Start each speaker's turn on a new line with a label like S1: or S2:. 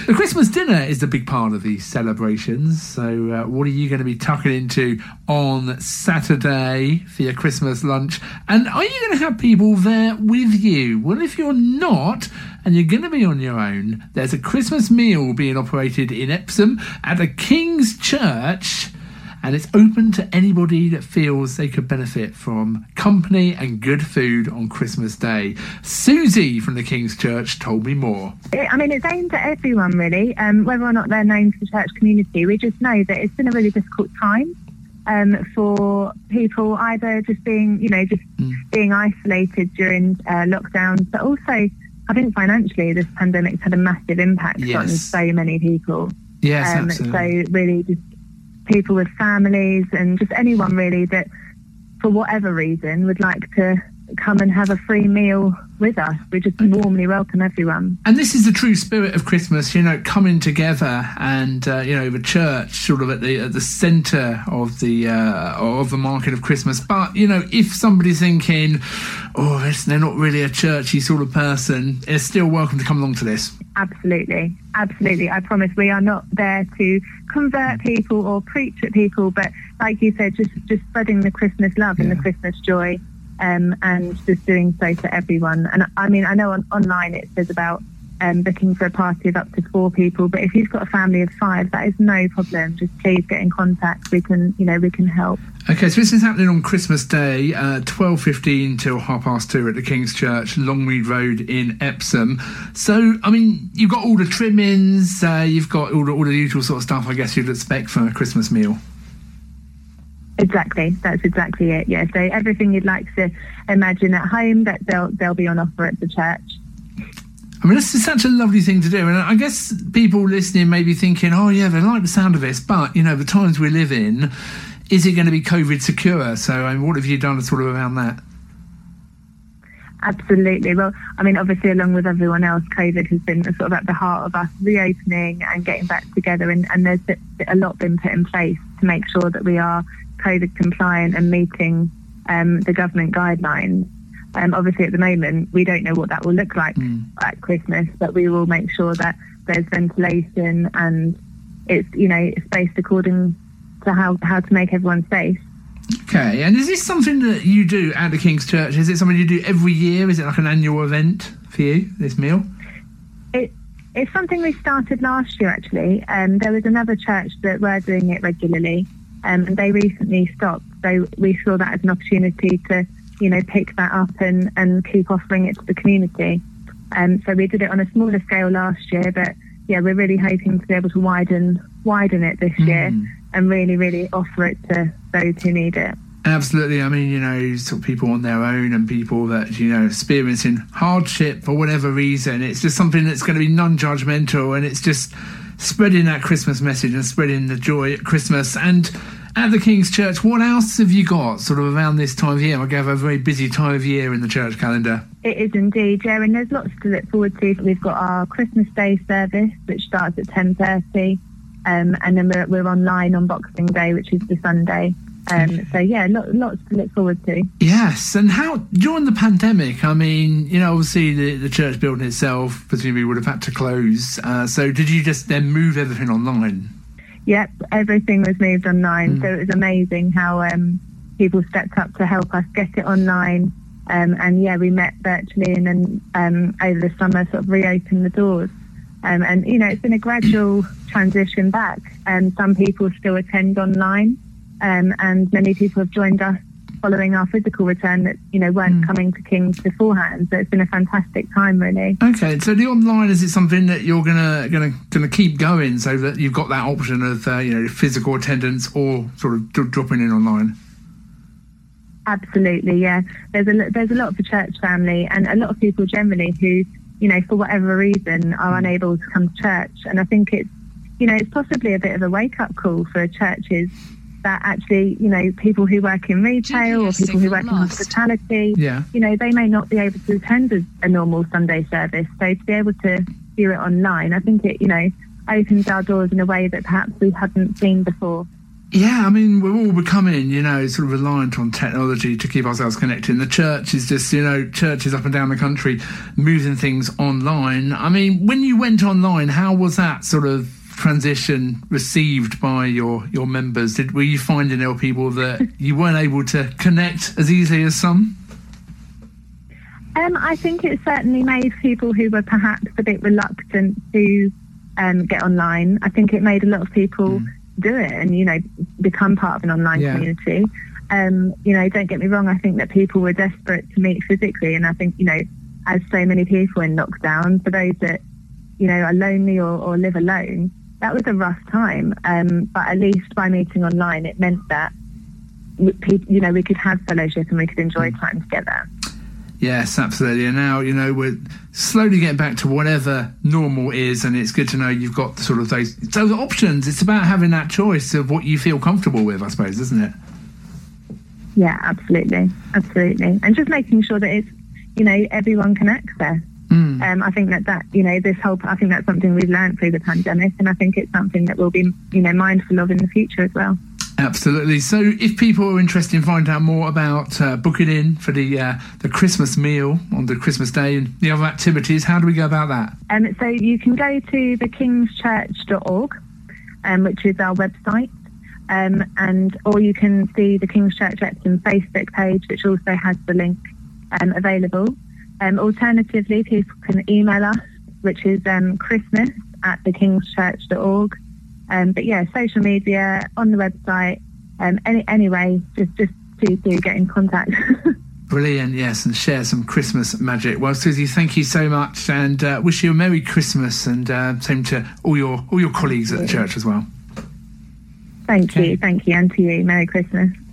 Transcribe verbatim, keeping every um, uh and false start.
S1: The Christmas dinner is the big part of these celebrations. So uh, what are you going to be tucking into on Saturday for your Christmas lunch? And are you going to have people there with you? Well, if you're not, and you're going to be on your own, there's a Christmas meal being operated in Epsom at a King's Church, and it's open to anybody that feels they could benefit from company and good food on Christmas Day. Susie from the King's Church told me more.
S2: I mean, it's aimed at everyone, really, um, whether or not they're known to the church community. We just know that it's been a really difficult time um, for people, either just being, you know, just mm. being isolated during uh, lockdowns, but also, I think financially, this pandemic's had a massive impact
S1: yes.
S2: on so many people.
S1: Yes,
S2: um,
S1: absolutely.
S2: So really just people with families and just anyone really that for whatever reason would like to come and have a free meal with us. We just warmly welcome everyone.
S1: And this is the true spirit of Christmas, you know, coming together and, uh, you know, the church sort of at the at the centre of the uh, of the market of Christmas. But, you know, if somebody's thinking, oh, they're not really a churchy sort of person, they're still welcome to come along to this.
S2: Absolutely. Absolutely. I promise we are not there to convert people or preach at people, but like you said, just, just spreading the Christmas love yeah. and the Christmas joy. Um, and just doing so for everyone. And I mean, I know on, online it says about um, booking for a party of up to four people, but if you've got a family of five, that is no problem. Just please get in contact. We can, you know, we can help.
S1: Okay, so this is happening on Christmas Day, uh, twelve fifteen till half past two at the King's Church, Longmead Road in Epsom. So, I mean, you've got all the trimmings, uh, you've got all the, all the usual sort of stuff I guess you'd expect from a Christmas meal.
S2: Exactly, that's exactly it. Yeah, so everything you'd like to imagine at home, that they'll they'll be on offer at the church.
S1: I mean, this is such a lovely thing to do, and I guess people listening may be thinking, "Oh, yeah, they like the sound of this," but you know, the times we live in, is it going to be COVID secure? So, I mean, what have you done sort of around that?
S2: Absolutely. Well, I mean, obviously, along with everyone else, COVID has been sort of at the heart of us reopening and getting back together, and, and there's a lot been put in place to make sure that we are COVID compliant and meeting um, the government guidelines. Um, obviously, at the moment, we don't know what that will look like mm. at Christmas, but we will make sure that there's ventilation and it's, you know, spaced according to how, how to make everyone safe.
S1: Okay, and is this something that you do at the King's Church? Is it something you do every year? Is it like an annual event for you, this meal?
S2: It, it's something we started last year, actually. Um, there was another church that were doing it regularly. Um, and they recently stopped, so we saw that as an opportunity to, you know, pick that up and, and keep offering it to the community. Um, so we did it on a smaller scale last year, but yeah, we're really hoping to be able to widen widen it this mm. year and really, really offer it to those who need it.
S1: Absolutely. I mean, you know, sort of people on their own and people that, you know, experiencing hardship for whatever reason. It's just something that's going to be non-judgmental, and it's just spreading that Christmas message and spreading the joy at Christmas. And at the King's Church, what else have you got sort of around this time of year? I have a very busy time of year in the church calendar.
S2: It is indeed, yeah, and there's lots to look forward to. We've got our Christmas Day service, which starts at ten thirty, um, and then we're, we're online on Boxing Day, which is the Sunday. Um, so, yeah, lot, lots to look forward to.
S1: Yes, and how, during the pandemic, I mean, you know, obviously the, the church building itself presumably would have had to close. Uh, so did you just then move everything online? Yep,
S2: everything was moved online. Mm. So it was amazing how um, people stepped up to help us get it online. Um, and, yeah, we met virtually and then um, over the summer sort of reopened the doors. Um, and, you know, it's been a gradual transition back. Um, some people still attend online. Um, and many people have joined us following our physical return that, you know, weren't mm. coming to King's beforehand. So it's been a fantastic time, really.
S1: Okay, so the online, is it something that you're gonna gonna gonna keep going so that you've got that option of uh, you know, physical attendance or sort of d- dropping in online?
S2: Absolutely, yeah. There's a there's a lot of the church family and a lot of people generally who, you know, for whatever reason are unable to come to church. And I think it's, you know, it's possibly a bit of a wake-up call for churches that actually, you know, people who work in retail or people who work in hospitality,
S1: yeah.
S2: you know, they may not be able to attend a, a normal Sunday service. So to be able to view it online, I think it, you know, opens our doors in a way that perhaps we hadn't seen before.
S1: Yeah, I mean, we're all becoming, you know, sort of reliant on technology to keep ourselves connected. And the church is just, you know, churches up and down the country moving things online. I mean, when you went online, how was that sort of transition received by your, your members? Did Were you finding there were people that you weren't able to connect as easily as some?
S2: Um, I think it certainly made people who were perhaps a bit reluctant to um, get online. I think it made a lot of people... Mm. do it and, you know, become part of an online yeah. community. Um, you know, don't get me wrong, I think that people were desperate to meet physically, and I think, you know, as so many people in lockdown, for those that, you know, are lonely or, or live alone, that was a rough time. Um, but at least by meeting online, it meant that, you know, we could have fellowship and we could enjoy time together.
S1: Yes, absolutely. And now, you know, we're slowly getting back to whatever normal is, and it's good to know you've got sort of those those options. It's about having that choice of what you feel comfortable with, I suppose, isn't it?
S2: Yeah, absolutely. Absolutely. And just making sure that it's, you know, everyone can access. Mm. Um, I think that, that, you know, this whole, I think that's something we've learned through the pandemic, and I think it's something that we'll be, you know, mindful of in the future as well.
S1: Absolutely. So if people are interested in finding out more about uh, booking in for the uh, the Christmas meal on the Christmas day and the other activities, how do we go about that?
S2: Um, so you can go to the kings church dot org, um, which is our website, um, and or you can see the King's Church Epsom Facebook page, which also has the link um, available. Um, alternatively, people can email us, which is um, christmas at the kings church dot org. Um, but yeah, social media, on the website, um, any anyway, just just please do get in contact.
S1: Brilliant, yes, and share some Christmas magic. Well, Susie, thank you so much, and uh, wish you a Merry Christmas, and uh, same to all your all your colleagues at the church as well.
S2: Thank okay. you, thank you, and to you, Merry Christmas.